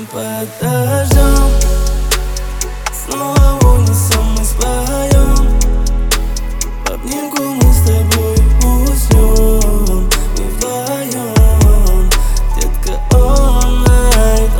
под дождем. Снова в унисон мы споем. В обнимку мы с тобой уснем. Мы вдвоем. Детка, all night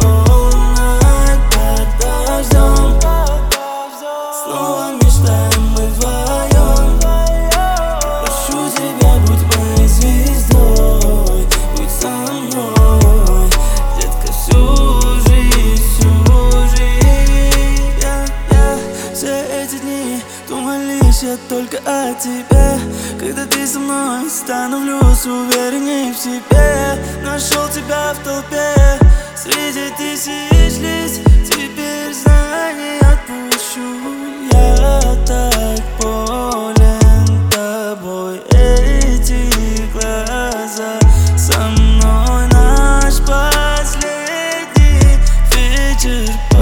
под дождем. Снова мечтаем мы вдвоем. Прошу тебя, будь моей звездой, будь со мной, детка, всю жизнь, всю жизнь. Все эти дни думал лишь я только о тебе. Когда ты со мной, становлюсь уверенней в себе. Нашел тебя в толпе среди тысяч лиц. Теперь знай, не отпущу. Я так болен тобой. Эти глаза со мной, наш последний вечер.